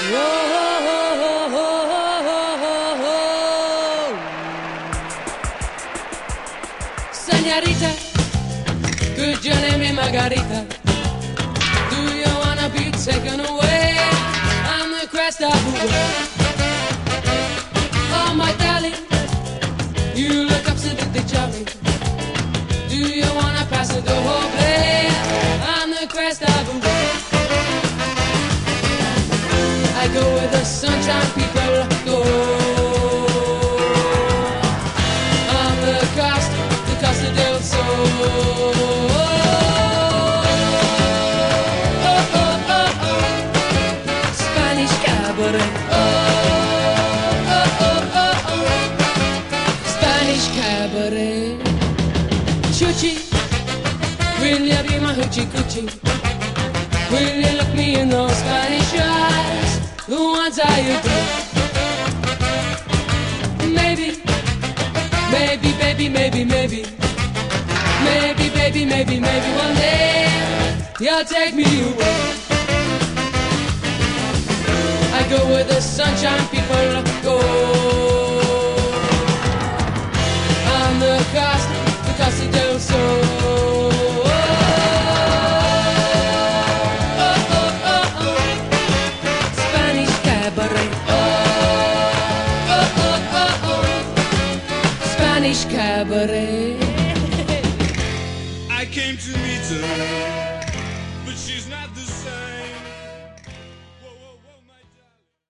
Señorita, could you name me Margarita? Do you wanna be taken away? I'm the crest of the world. Oh my darling, you look absolutely charming. Do you wanna pass the whole play? I'm the crest of the world. I go where the sunshine people go. I'm the Costa del Sol. Spanish cabaret. Spanish cabaret. Chuchi, will you be my hoochie coochie? Will you look me in those Spanish eyes, the ones I adore? Maybe, maybe, baby, maybe, maybe, maybe, baby, maybe, maybe one day you'll take me away. I go where the sunshine people go. I'm the Costa del Sol. Spanish cabaret. Spanish cabaret. I came to meet her.